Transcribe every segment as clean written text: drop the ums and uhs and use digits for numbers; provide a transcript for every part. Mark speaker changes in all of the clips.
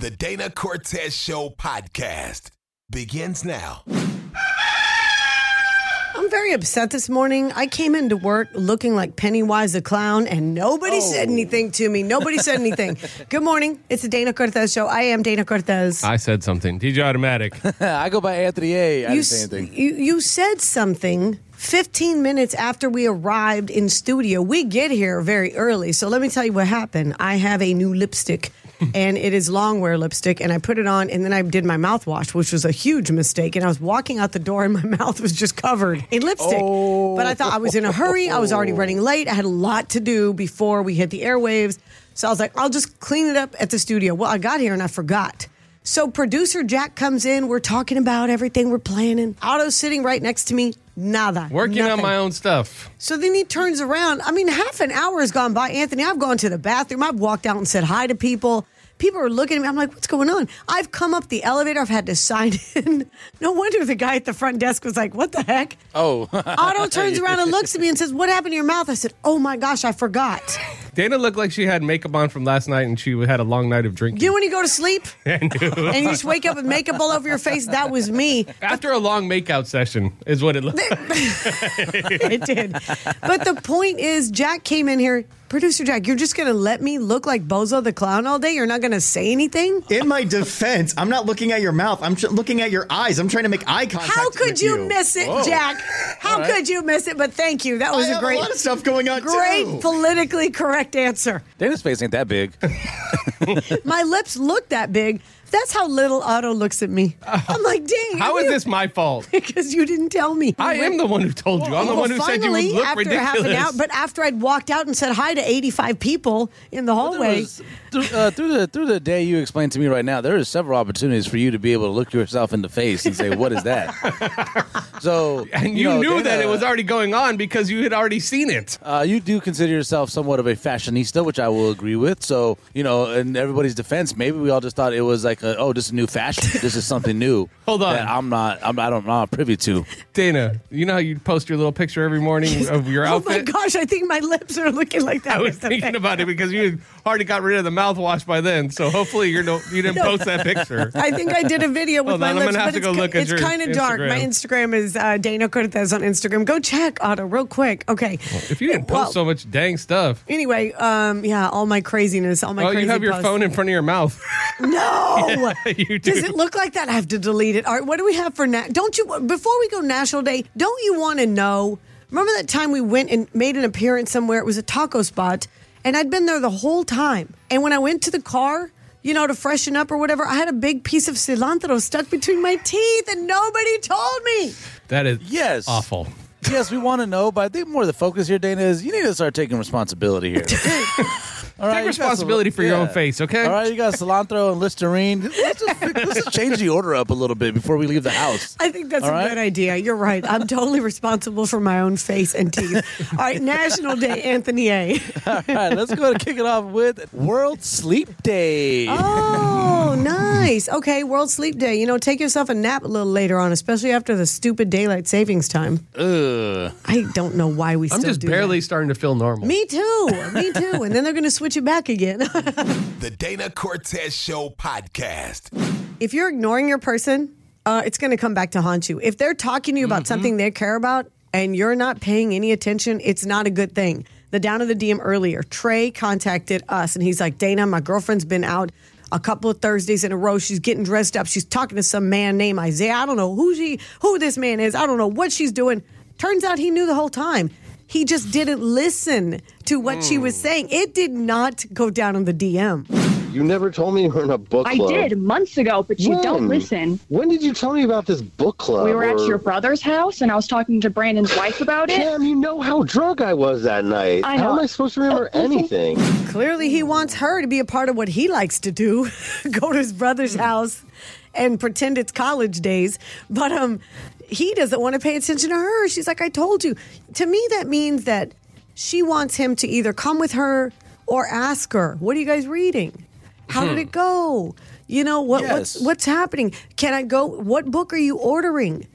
Speaker 1: The Dana Cortez Show podcast begins now.
Speaker 2: I'm very upset this morning. I came into work looking like Pennywise the Clown, and nobody said anything to me. Nobody said anything. Good morning. It's the Dana Cortez Show. I am Dana Cortez.
Speaker 3: I said something. DJ Automatic.
Speaker 4: I go by Anthony A. I didn't say anything.
Speaker 2: You said something 15 minutes after we arrived in studio. We get here very early, so let me tell you what happened. I have a new lipstick. And it is longwear lipstick, and I put it on, and then I did my mouthwash, which was a huge mistake. And I was walking out the door, and my mouth was just covered in lipstick. But I thought I was in a hurry. I was already running late. I had a lot to do before we hit the airwaves. So I was like, I'll just clean it up at the studio. Well, I got here, and I forgot. So producer Jack comes in. We're talking about everything we're planning. Otto's sitting right next to me. Nada.
Speaker 3: Working
Speaker 2: Nothing.
Speaker 3: on my own stuff.
Speaker 2: So then he turns around. I mean, half an hour has gone by. Anthony, I've gone to the bathroom. I've walked out and said hi to people. People are looking at me. I'm like, what's going on? I've come up the elevator. I've had to sign in. No wonder the guy at the front desk was like, what the heck?
Speaker 4: Oh.
Speaker 2: Otto turns around and looks at me and says, what happened to your mouth? I said, oh my gosh, I forgot.
Speaker 3: Dana looked like she had makeup on from last night and she had a long night of drinking.
Speaker 2: You know when you go to sleep?
Speaker 3: I do.
Speaker 2: And you just wake up with makeup all over your face? That was me.
Speaker 3: After a long makeout session is what it looked like.
Speaker 2: It did. But the point is, Jack came in here. Producer Jack, you're just going to let me look like Bozo the Clown all day? You're not going to say anything?
Speaker 5: In my defense, I'm not looking at your mouth. I'm looking at your eyes. I'm trying to make eye contact.
Speaker 2: How could
Speaker 5: with
Speaker 2: you miss it,
Speaker 4: Whoa.
Speaker 2: Jack? How could you miss it? But thank you. That was
Speaker 5: I have a lot of stuff going on,
Speaker 2: great
Speaker 5: too.
Speaker 2: politically correct answer.
Speaker 4: Dana's face ain't that big.
Speaker 2: My lips look that big. That's how little Otto looks at me. I'm like, dang.
Speaker 3: How is this my fault?
Speaker 2: Because you didn't tell me.
Speaker 3: I am the one who told you. I'm the one who said you would look
Speaker 2: after
Speaker 3: ridiculous.
Speaker 2: half an hour, but after I'd walked out and said hi to 85 people in the hallway.
Speaker 4: Through the day you explained to me right now, there are several opportunities for you to be able to look yourself in the face and say, what is that? So,
Speaker 3: And you
Speaker 4: know,
Speaker 3: knew
Speaker 4: Dana,
Speaker 3: that it was already going on because you had already seen it.
Speaker 4: You do consider yourself somewhat of a fashionista, which I will agree with. So, in everybody's defense, maybe we all just thought it was like, this is new fashion. This is something new.
Speaker 3: Hold on.
Speaker 4: That I'm not privy to.
Speaker 3: Dana, you know how you post your little picture every morning of your
Speaker 2: Oh my
Speaker 3: outfit?
Speaker 2: gosh, I think my lips are looking like that.
Speaker 3: I was thinking about it because you had already got rid of the mouthwash by then. So hopefully you didn't post that picture.
Speaker 2: I think I did a video with
Speaker 3: Hold
Speaker 2: my
Speaker 3: on, I'm
Speaker 2: lips,
Speaker 3: gonna have
Speaker 2: but
Speaker 3: to go look at
Speaker 2: it's
Speaker 3: your
Speaker 2: kind of dark. My Instagram is Dana Cortez on Instagram. Go check, Otto, real quick. Okay.
Speaker 3: If you didn't post so much dang stuff.
Speaker 2: Anyway, all my craziness, all my crazy
Speaker 3: you have your
Speaker 2: posts.
Speaker 3: phone in front of your mouth.
Speaker 2: No.
Speaker 3: You do.
Speaker 2: Does it look like that? I have to delete it. All right, what do we have for now? Before we go National Day, don't you want to know? Remember that time we went and made an appearance somewhere? It was a taco spot, and I'd been there the whole time. And when I went to the car, to freshen up or whatever, I had a big piece of cilantro stuck between my teeth, and nobody told me.
Speaker 3: That is awful.
Speaker 4: Yes, we want to know, but I think more the focus here, Dana, is you need to start taking responsibility here. Okay? All right,
Speaker 3: Take responsibility for your own face, okay?
Speaker 4: All right, you got cilantro and Listerine. Let's just change the order up a little bit before we leave the house.
Speaker 2: I think that's a good idea. You're right. I'm totally responsible for my own face and teeth. All right, National Day, Anthony A.
Speaker 4: All right, let's go and kick it off with World Sleep Day.
Speaker 2: Oh, nice. Okay, World Sleep Day. Take yourself a nap a little later on, especially after the stupid daylight savings time.
Speaker 4: Ugh.
Speaker 2: I don't know why we
Speaker 3: I'm
Speaker 2: still
Speaker 3: just
Speaker 2: do
Speaker 3: barely
Speaker 2: that.
Speaker 3: starting to feel normal.
Speaker 2: Me too. And then they're going to switch it back again.
Speaker 1: The Dana Cortez Show podcast.
Speaker 2: If you're ignoring your person, it's going to come back to haunt you. If they're talking to you about something they care about and you're not paying any attention, it's not a good thing. The down of the DM earlier, Trey contacted us and he's like, Dana, my girlfriend's been out a couple of Thursdays in a row. She's getting dressed up. She's talking to some man named Isaiah. I don't know who this man is. I don't know what she's doing. Turns out he knew the whole time. He just didn't listen to what she was saying. It did not go down in the DM.
Speaker 6: You never told me you were in a book club.
Speaker 7: I did months ago, but you don't listen.
Speaker 6: When did you tell me about this book club?
Speaker 7: We were at your brother's house, and I was talking to Brandon's wife about it.
Speaker 6: Cam, you know how drunk I was that night.
Speaker 7: I know.
Speaker 6: How am I supposed to remember anything?
Speaker 2: Clearly, he wants her to be a part of what he likes to do. Go to his brother's house and pretend it's college days. But he doesn't want to pay attention to her. She's like, I told you. To me, that means that she wants him to either come with her or ask her, what are you guys reading? How did it go? What's happening? Can I go? What book are you ordering?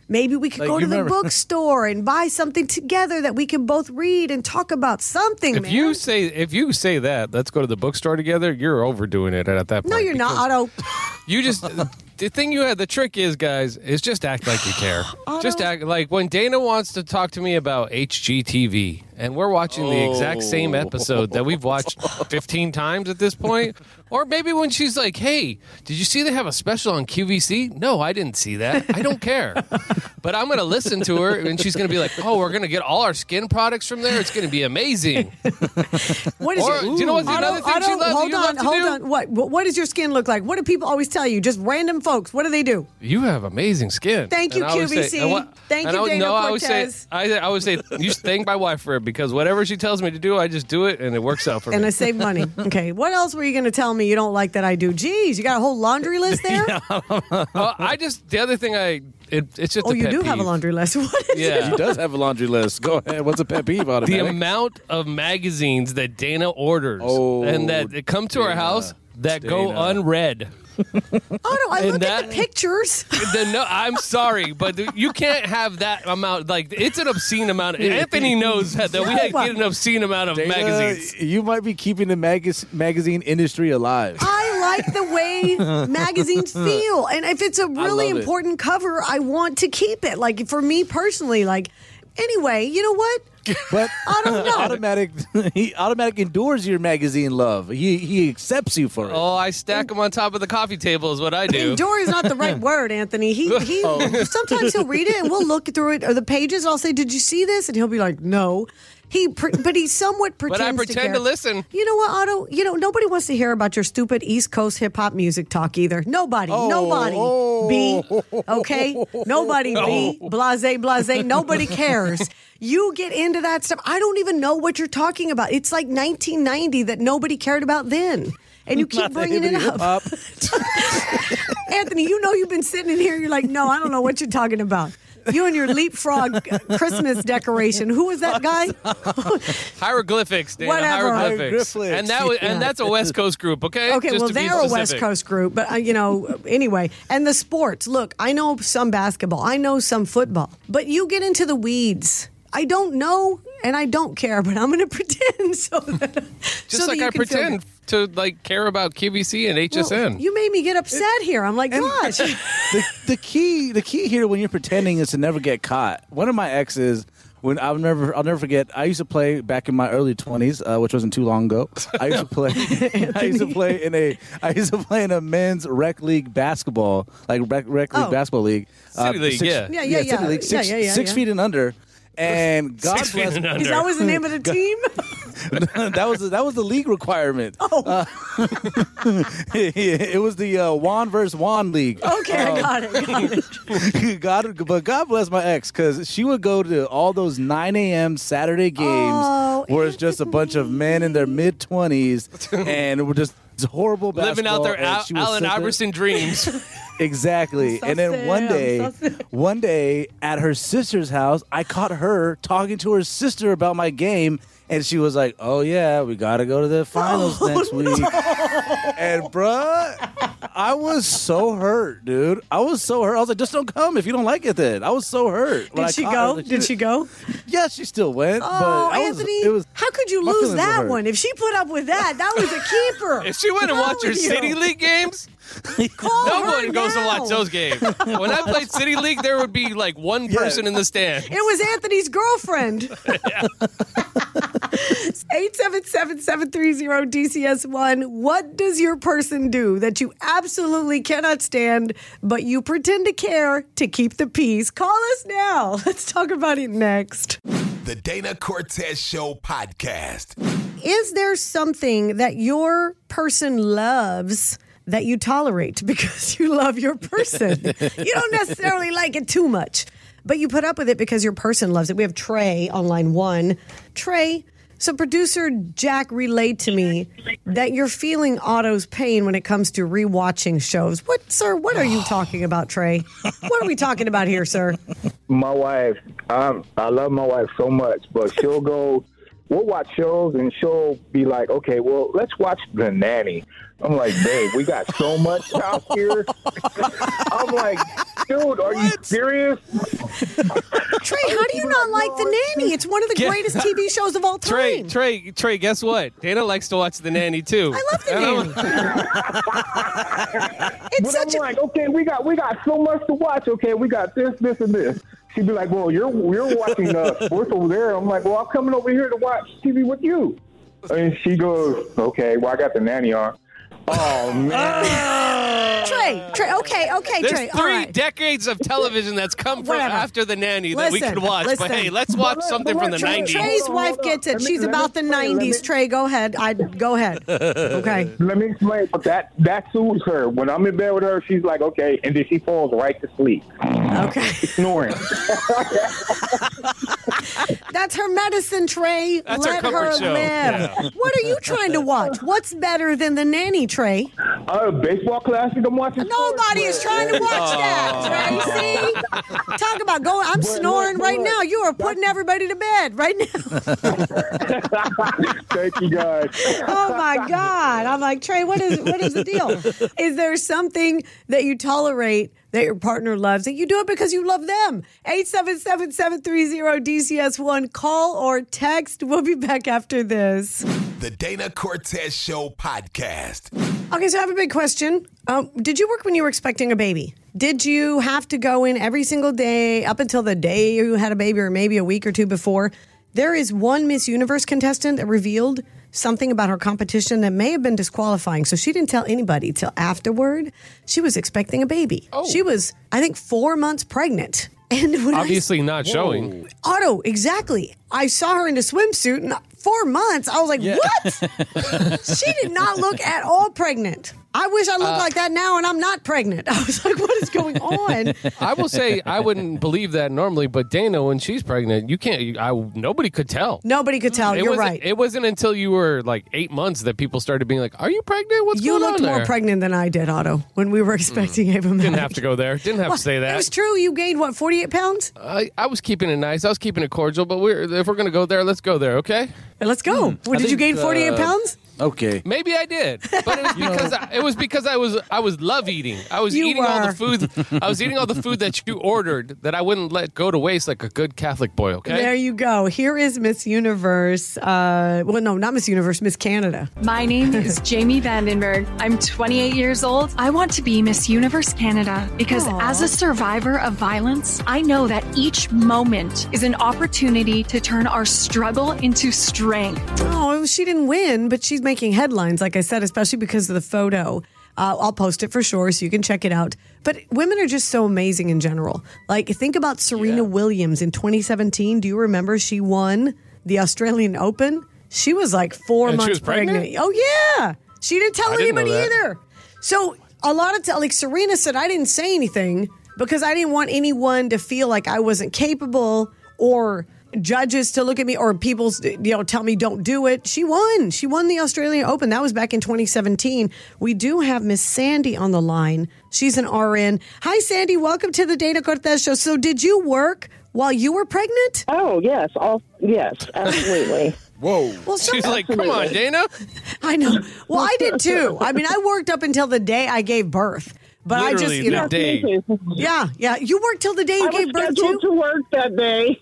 Speaker 2: Maybe we could
Speaker 4: Like,
Speaker 2: go to
Speaker 4: you
Speaker 2: the
Speaker 4: remember-
Speaker 2: bookstore and buy something together that we can both read and talk about something,
Speaker 8: If
Speaker 2: man.
Speaker 8: you say that, let's go to the bookstore together. You're overdoing it at that point.
Speaker 2: No, you're not,
Speaker 8: because
Speaker 2: Otto.
Speaker 8: You just the thing you had. The trick is, guys, is just act like you care. Just act like when Dana wants to talk to me about HGTV, and we're watching the exact same episode that we've watched 15 times at this point. Or maybe when she's like, "Hey, did you see they have a special on QVC?" No, I didn't see that. I don't care. But I'm going to listen to her, and she's going to be like, "Oh, we're going to get all our skin products from there. It's going to be amazing."
Speaker 2: What is
Speaker 8: Or,
Speaker 2: your,
Speaker 8: do you know what's another thing she loves?
Speaker 2: Hold
Speaker 8: you
Speaker 2: on,
Speaker 8: love to
Speaker 2: hold
Speaker 8: do?
Speaker 2: on. What does your skin look like? What do people always tell you? Just random folks. What do they do?
Speaker 8: You have amazing skin.
Speaker 2: Thank you,
Speaker 8: And I always
Speaker 2: QVC.
Speaker 8: say- and what-
Speaker 2: Thank
Speaker 8: and
Speaker 2: you,
Speaker 8: I-
Speaker 2: Dana
Speaker 8: no, I always say,
Speaker 2: Cortez.
Speaker 8: I always say, you should thank my wife for it because whatever she tells me to do, I just do it and it works out for
Speaker 2: And
Speaker 8: me.
Speaker 2: I save money. Okay. What else were you going to tell me you don't like that I do? Geez, you got a whole laundry list there?
Speaker 8: The other thing it's just
Speaker 2: Oh,
Speaker 8: a
Speaker 2: you
Speaker 8: pet
Speaker 2: do
Speaker 8: peeve.
Speaker 2: have a laundry list. What is
Speaker 8: Yeah.
Speaker 4: He does have a laundry list. Go ahead. What's a pet peeve out of
Speaker 8: The
Speaker 4: it?
Speaker 8: amount of magazines that Dana orders
Speaker 4: Oh,
Speaker 8: and that come to our
Speaker 4: Dana.
Speaker 8: house that go
Speaker 4: Dana.
Speaker 8: unread.
Speaker 2: Oh, no, I
Speaker 8: And
Speaker 2: look at the
Speaker 8: that-
Speaker 2: pictures.
Speaker 8: No, I'm sorry, but you can't have that amount. Like, it's an obscene amount. Anthony knows that we get an obscene amount of
Speaker 4: Dana,
Speaker 8: magazines.
Speaker 4: You might be keeping the magazine industry alive.
Speaker 2: I like the way magazines feel. And if it's a really
Speaker 4: love it.
Speaker 2: important cover, I want to keep it. Like, for me personally, like, anyway, you know what?
Speaker 4: But
Speaker 2: I don't know.
Speaker 4: He automatic endures your magazine love. He accepts you for it.
Speaker 8: Oh, I stack them on top of the coffee table is what I do.
Speaker 2: Endure is not the right word, Anthony. He sometimes he'll read it and we'll look through it or the pages. And I'll say, "Did you see this?" And he'll be like, "No." But he somewhat pretends.
Speaker 8: But I pretend
Speaker 2: care.
Speaker 8: to listen.
Speaker 2: You know what, Otto? You know nobody wants to hear about your stupid East Coast hip hop music talk either. Nobody. B. Okay. Nobody. B. Blase. Nobody cares. You get into that stuff. I don't even know what you're talking about. It's like 1990 that nobody cared about then. And you keep
Speaker 4: Not the
Speaker 2: bringing it
Speaker 4: hippity
Speaker 2: up.
Speaker 4: hip-hop.
Speaker 2: Anthony, you know you've been sitting in here. You're like, no, I don't know what you're talking about. You and your leapfrog Christmas decoration. Who was that guy?
Speaker 8: Hieroglyphics, Dana.
Speaker 2: Whatever.
Speaker 8: Hieroglyphics.
Speaker 4: Hieroglyphics.
Speaker 8: And that's a West Coast group, okay?
Speaker 2: Okay,
Speaker 8: Just
Speaker 2: well,
Speaker 8: to be
Speaker 2: they're a West
Speaker 8: specific.
Speaker 2: Coast group, but, anyway. And the sports. Look, I know some basketball. I know some football. But you get into the weeds. I don't know, and I don't care, but I'm going to pretend so that
Speaker 8: Just
Speaker 2: so
Speaker 8: like
Speaker 2: that you
Speaker 8: I
Speaker 2: can feel
Speaker 8: pretend to care about QVC and
Speaker 2: good.
Speaker 8: HSN.
Speaker 2: Well, you made me get upset here. I'm like, gosh.
Speaker 4: the key here when you're pretending is to never get caught. One of my exes, when I'll never forget. I used to play back in my early 20s, which wasn't too long ago. I used to play in a men's rec league basketball, like rec league basketball league.
Speaker 8: City league, yeah.
Speaker 2: Yeah.
Speaker 4: City league, six
Speaker 2: Yeah.
Speaker 4: feet and under. And God
Speaker 8: 6 feet
Speaker 4: bless.
Speaker 8: and
Speaker 2: Because
Speaker 8: under.
Speaker 2: that was the name of the team?
Speaker 4: that was the league requirement.
Speaker 2: Oh.
Speaker 4: It was the Juan versus Juan league.
Speaker 2: Okay, I got it.
Speaker 4: But God bless my ex, because she would go to all those 9 a.m. Saturday games
Speaker 2: Oh,
Speaker 4: where it's just a bunch of men in their mid 20s and we're just horrible
Speaker 8: Living out
Speaker 4: basketball,
Speaker 8: their
Speaker 4: and she would
Speaker 8: Allen
Speaker 4: sit there-
Speaker 8: Iverson dreams.
Speaker 4: Exactly.
Speaker 2: So
Speaker 4: And then
Speaker 2: sad.
Speaker 4: one day at her sister's house, I caught her talking to her sister about my game. And she was like, "Oh yeah, we got to go to the finals next week." And bruh, I was so hurt, dude. I was so hurt. I was like, "Just don't come if you don't like it." Then I was so hurt. when I
Speaker 2: Did she
Speaker 4: caught
Speaker 2: go?
Speaker 4: her.
Speaker 2: Did she go?
Speaker 4: Yeah, she still went.
Speaker 2: Oh,
Speaker 4: but
Speaker 2: Anthony, how could you
Speaker 4: my
Speaker 2: lose
Speaker 4: feelings were
Speaker 2: that
Speaker 4: hurt.
Speaker 2: one? If she put up with that was a keeper.
Speaker 8: If she went and watched her
Speaker 2: What's wrong with
Speaker 8: City
Speaker 2: you?
Speaker 8: League games,
Speaker 2: Call
Speaker 8: no
Speaker 2: her
Speaker 8: one goes to
Speaker 2: now.
Speaker 8: watch those games. When I played City League, there would be like one person in the stand.
Speaker 2: It was Anthony's girlfriend. 877-730-DCS1. What does your person do that you absolutely cannot stand, but you pretend to care to keep the peace? Call us now. Let's talk about it next.
Speaker 1: The Dana Cortez Show podcast.
Speaker 2: Is there something that your person loves that you tolerate because you love your person? You don't necessarily like it too much, but you put up with it because your person loves it. We have Trey on line one. Trey, so producer Jack relayed to me that you're feeling Otto's pain when it comes to rewatching shows. What are you talking about, Trey? What are we talking about here, sir?
Speaker 9: My wife, I love my wife so much, but she'll go we'll watch shows, and she'll be like, okay, well, let's watch The Nanny. I'm like, babe, we got so much out here. I'm like, dude, are you serious?
Speaker 2: Trey, how do you not like The Nanny? It's one of the greatest TV shows of all time.
Speaker 8: Trey, guess what? Dana likes to watch The Nanny too.
Speaker 2: I love The Nanny.
Speaker 9: I'm like, okay, we got so much to watch. Okay, we got this, and this. She'd be like, well, you're watching sports over there. I'm like, well, I'm coming over here to watch TV with you. And she goes, okay, well, I got The Nanny on. Oh, man.
Speaker 2: Trey, okay,
Speaker 8: There's
Speaker 2: Trey.
Speaker 8: 3 decades of television that's come from after The Nanny that we could watch. But hey, let's watch something from the 90s.
Speaker 2: Trey's wife gets it. She's about the 90s. Trey, go ahead. Go ahead. Okay.
Speaker 9: Let me explain. That soothes her. When I'm in bed with her, she's like, okay, and then she falls right to sleep.
Speaker 2: Okay.
Speaker 9: Snoring.
Speaker 2: That's her medicine, Trey.
Speaker 8: That's
Speaker 2: Let
Speaker 8: her comfort show.
Speaker 2: live.
Speaker 8: Yeah.
Speaker 2: What are you trying to watch? What's better than The Nanny, Trey?
Speaker 9: Baseball classic I'm watching.
Speaker 2: Nobody is trying to watch that, Trey. See? Talk about going. I'm snoring right now. You are putting everybody to bed right now.
Speaker 9: Thank you, guys.
Speaker 2: Oh, my God. I'm like, Trey, what is the deal? Is there something that you tolerate that your partner loves, that you do it because you love them? 877-730-DCS1. Call or text. We'll be back after this.
Speaker 1: The Dana Cortez Show podcast.
Speaker 2: Okay, so I have a big question. Did you work when you were expecting a baby? Did you have to go in every single day up until the day you had a baby, or maybe a week or two before? There is one Miss Universe contestant that revealed something about her competition that may have been disqualifying. So she didn't tell anybody till afterward. She was expecting a baby. Oh. She was, I think, 4 months pregnant. And when
Speaker 8: obviously not showing.
Speaker 2: Otto, exactly. I saw her in a swimsuit, and 4 months. I was like, what? She did not look at all pregnant. I wish I looked like that now, and I'm not pregnant. I was like, what is going on?
Speaker 8: I will say I wouldn't believe that normally, but Dana, when she's pregnant, you can't. Nobody could tell.
Speaker 2: Nobody could tell. You're right.
Speaker 8: It wasn't until you were like 8 months that people started being like, "Are you pregnant? What's going on?" You looked
Speaker 2: more pregnant than I did, Otto, when we were expecting Ava Mack.
Speaker 8: Didn't have to go there. Didn't have to say that.
Speaker 2: It was true. You gained what, 48 pounds?
Speaker 8: I was keeping it nice. I was keeping it cordial. But if we're gonna go there, let's go there. Okay.
Speaker 2: Let's go. Did you gain 48 pounds?
Speaker 4: Okay.
Speaker 8: Maybe I did, but it was because I was love eating. I was eating all the food. I was eating all the food that you ordered that I wouldn't let go to waste like a good Catholic boy. Okay.
Speaker 2: There you go. Here is Miss Universe. Well, no, not Miss Universe. Miss Canada.
Speaker 10: My name is Jamie Vandenberg. I'm 28 years old. I want to be Miss Universe Canada because as a survivor of violence, I know that each moment is an opportunity to turn our struggle into strength.
Speaker 2: Oh, she didn't win, but she's making headlines, like I said, especially because of the photo. I'll post it for sure so you can check it out. But women are just so amazing in general. Like, think about Serena Williams in 2017. Do you remember she won the Australian Open? She was like 4 months pregnant. Oh, yeah. She didn't tell anybody either. So a lot of like Serena said, I didn't say anything because I didn't want anyone to feel like I wasn't capable, or judges to look at me, or people, tell me don't do it. She won the Australian Open. That was back in 2017. We do have Miss Sandy on the line. She's an RN. Hi, Sandy. Welcome to the Dana Cortez Show. So did you work while you were pregnant?
Speaker 11: Oh, yes. Yes, absolutely.
Speaker 4: Whoa.
Speaker 2: Well,
Speaker 8: she's like, come on, Dana.
Speaker 2: I know. Well, I did too. I mean, I worked up until the day I gave birth. But
Speaker 8: literally
Speaker 2: I just,
Speaker 8: the day.
Speaker 2: Yeah. You worked till the day you gave birth too?
Speaker 11: I was scheduled to work that day.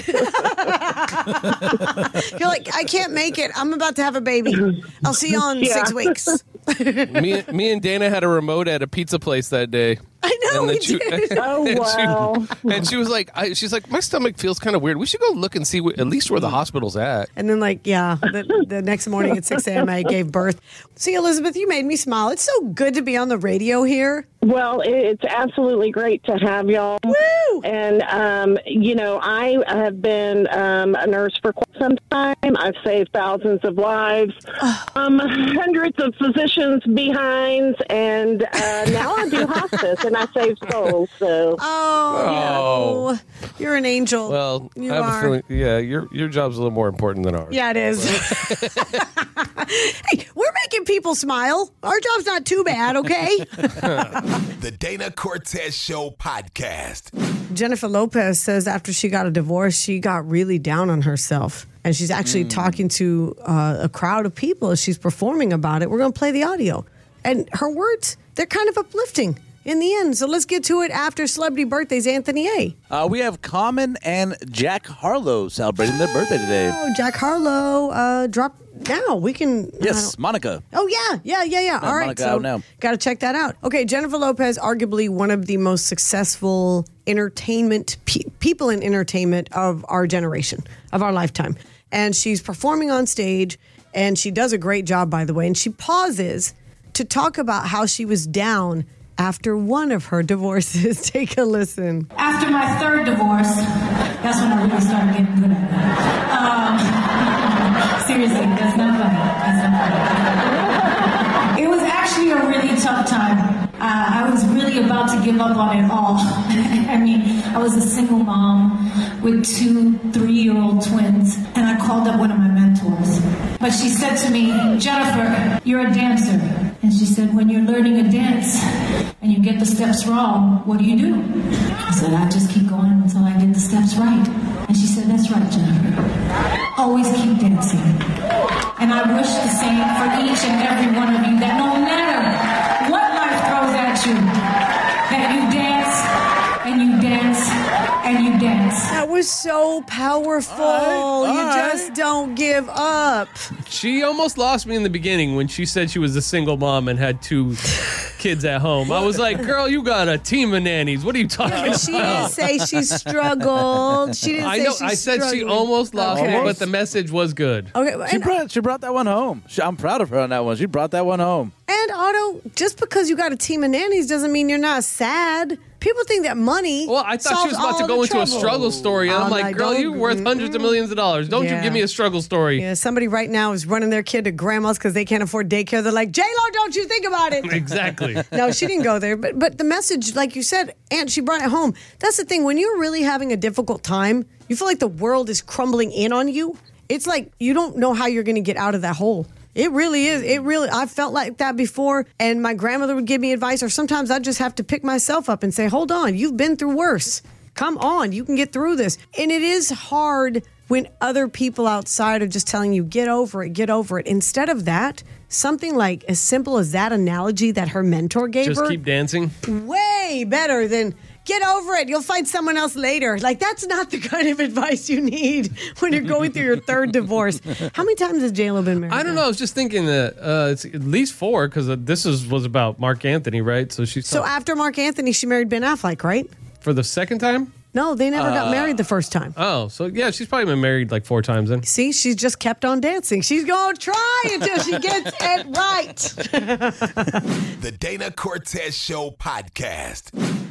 Speaker 2: You're like, I can't make it. I'm about to have a baby. I'll see you in 6 weeks.
Speaker 8: me and Dana had a remote at a pizza place that day.
Speaker 2: I know, we did.
Speaker 11: Oh, wow.
Speaker 8: And she was like, she's like, my stomach feels kind of weird. We should go look and see at least where the hospital's at.
Speaker 2: And then the next morning at 6 a.m. I gave birth. See, Elizabeth, you made me smile. It's so good to be on the radio here.
Speaker 11: Well, it's absolutely great to have y'all.
Speaker 2: Woo!
Speaker 11: And, I have been a nurse for quite some time. I've saved thousands of lives, hundreds of physicians' behinds, and now I do hospice, and I save souls. So,
Speaker 2: you're an angel.
Speaker 8: Well,
Speaker 2: you
Speaker 8: I have
Speaker 2: are.
Speaker 8: a feeling, your job's a little more important than ours.
Speaker 2: Yeah, it is. Hey, we're making people smile. Our job's not too bad, okay?
Speaker 1: The Dana Cortez Show podcast.
Speaker 2: Jennifer Lopez says after she got a divorce, she got really down on herself. And she's actually talking to a crowd of people as she's performing about it. We're going to play the audio. And her words, they're kind of uplifting in the end. So let's get to it after Celebrity Birthdays, Anthony A.
Speaker 4: We have Common and Jack Harlow celebrating their birthday today.
Speaker 2: Oh, Jack Harlow, drop now. We can.
Speaker 4: Yes, Monica.
Speaker 2: Oh, yeah. All right.
Speaker 4: Monica
Speaker 2: So
Speaker 4: out now.
Speaker 2: got to check that out. Okay, Jennifer Lopez, arguably one of the most successful entertainment people in entertainment of our generation, of our lifetime. And she's performing on stage, and she does a great job, by the way. And she pauses to talk about how she was down after one of her divorces. Take a listen.
Speaker 12: After my third divorce, that's when I really started getting good at it. Seriously, that's not funny. It was actually a really tough time. I was really about to give up on it all. I mean, I was a single mom with 2 3-year-old twins, and I called up one of my mentors. But she said to me, Jennifer, you're a dancer. And she said, when you're learning a dance and you get the steps wrong, what do? I said, I just keep going until I get the steps right. And she said, that's right, Jennifer. Always keep dancing. And I wish the same for each and every one of you, that no matter what life throws at you, that you dance and you dance and you dance.
Speaker 2: That was so powerful. You just don't give up.
Speaker 3: She almost lost me in the beginning when she said she was a single mom and had 2 kids at home. I was like, girl, you got a team of nannies. What are you talking about?
Speaker 2: She didn't say she struggled. She didn't say
Speaker 3: I said she almost lost me, but the message was good.
Speaker 2: Okay,
Speaker 4: She brought that one home. I'm proud of her on that one. She brought that one home.
Speaker 2: And Otto, just because you got a team of nannies doesn't mean you're not sad. People think that money.
Speaker 3: Well, I thought she was about to go into a struggle story, and I'm like, girl, you're worth hundreds of millions of dollars. Don't you give me a struggle story.
Speaker 2: Yeah, somebody right now is running their kid to grandma's because they can't afford daycare. They're like, J-Lo, don't you think about it.
Speaker 3: Exactly.
Speaker 2: No, she didn't go there. But the message, like you said, Aunt, she brought it home. That's the thing. When you're really having a difficult time, you feel like the world is crumbling in on you. It's like you don't know how you're going to get out of that hole. It really is. I felt like that before, and my grandmother would give me advice, or sometimes I just have to pick myself up and say, hold on, you've been through worse. Come on, you can get through this. And it is hard when other people outside are just telling you, get over it, get over it. Instead of that, something like as simple as that analogy that her mentor gave her.
Speaker 3: Just keep dancing.
Speaker 2: Way better than get over it. You'll find someone else later. Like, that's not the kind of advice you need when you're going through your third divorce. How many times has J-Lo been married?
Speaker 3: I don't know. I was just thinking that it's at least 4 because this was about Mark Anthony, right? So
Speaker 2: after Mark Anthony, she married Ben Affleck, right?
Speaker 3: For the second time?
Speaker 2: No, they never got married the first time.
Speaker 3: Oh, so yeah, she's probably been married like 4 times then.
Speaker 2: See, she's just kept on dancing. She's going to try until she gets it right.
Speaker 1: The Dana Cortez Show podcast.